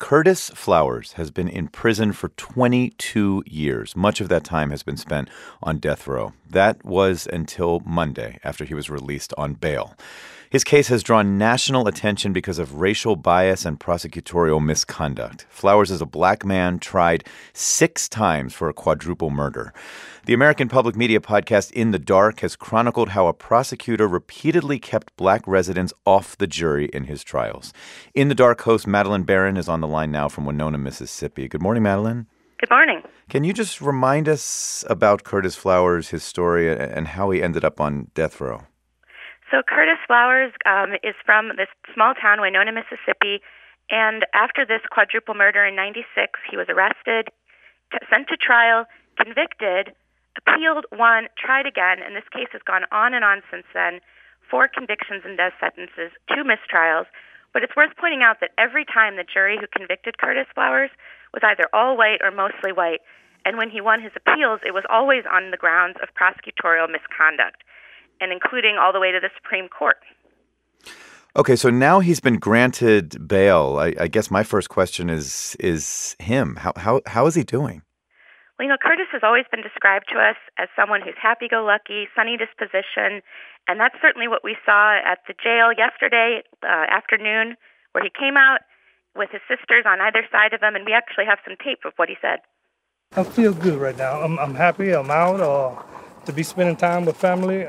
Curtis Flowers has been in prison for 22 years. Much of that time has been spent on death row. That was until Monday, after he was released on bail. His case has drawn national attention because of racial bias and prosecutorial misconduct. Flowers is a black man tried 6 times for a quadruple murder. The American Public Media podcast In the Dark has chronicled how a prosecutor repeatedly kept black residents off the jury in his trials. In the Dark host Madeleine Baran is on the line now from Winona, Mississippi. Good morning, Madeleine. Good morning. Can you just remind us about Curtis Flowers, his story, and how he ended up on death row? So Curtis Flowers is from this small town, Winona, Mississippi, and after this quadruple murder in '96, he was arrested, sent to trial, convicted, appealed, won, tried again, and this case has gone on and on since then. 4 convictions and death sentences, 2 mistrials. But it's worth pointing out that every time the jury who convicted Curtis Flowers was either all white or mostly white, and when he won his appeals, it was always on the grounds of prosecutorial misconduct, and including all the way to the Supreme Court. Okay, so now he's been granted bail. I guess my first question is him. How is he doing? Well, Curtis has always been described to us as someone who's happy-go-lucky, sunny disposition, and that's certainly what we saw at the jail yesterday afternoon, where he came out with his sisters on either side of him, and we actually have some tape of what he said. I feel good right now. I'm happy. I'm out to be spending time with family.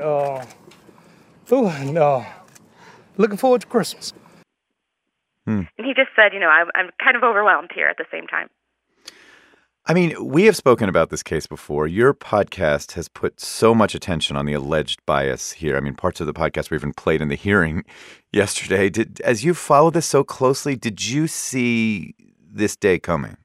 And looking forward to Christmas. And he just said, I'm kind of overwhelmed here at the same time. I mean, we have spoken about this case before. Your podcast has put so much attention on the alleged bias here. I mean, parts of the podcast were even played in the hearing yesterday. As you follow this so closely, did you see this day coming?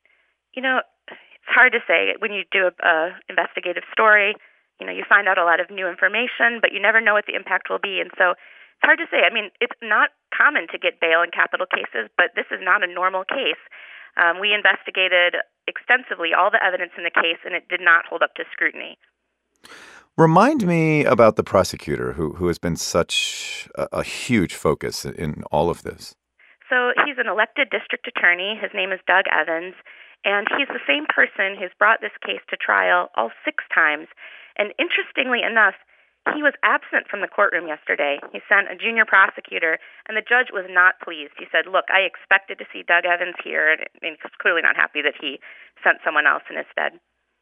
It's hard to say. When you do a investigative story, you find out a lot of new information, but you never know what the impact will be. And so it's hard to say. I mean, it's not common to get bail in capital cases, but this is not a normal case. We investigated extensively all the evidence in the case, and it did not hold up to scrutiny. Remind me about the prosecutor who has been such a huge focus in all of this. So he's an elected district attorney. His name is Doug Evans, and he's the same person who's brought this case to trial all 6 times. And interestingly enough, he was absent from the courtroom yesterday. He sent a junior prosecutor, and the judge was not pleased. He said, look, I expected to see Doug Evans here, and he's clearly not happy that he sent someone else in his stead.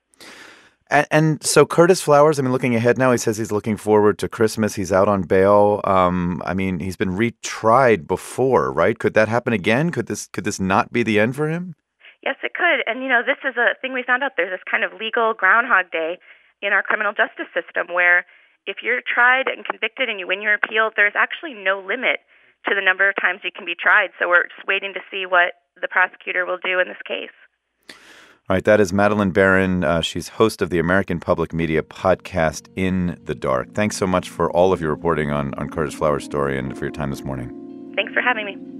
And so Curtis Flowers, looking ahead now, he says he's looking forward to Christmas. He's out on bail. He's been retried before, right? Could that happen again? Could this not be the end for him? Yes, it could. And, this is a thing we found out. There's this kind of legal Groundhog Day in our criminal justice system where if you're tried and convicted and you win your appeal, there's actually no limit to the number of times you can be tried. So we're just waiting to see what the prosecutor will do in this case. All right, that is Madeleine Baran. She's host of the American Public Media podcast In the Dark. Thanks so much for all of your reporting on Curtis Flowers' story and for your time this morning. Thanks for having me.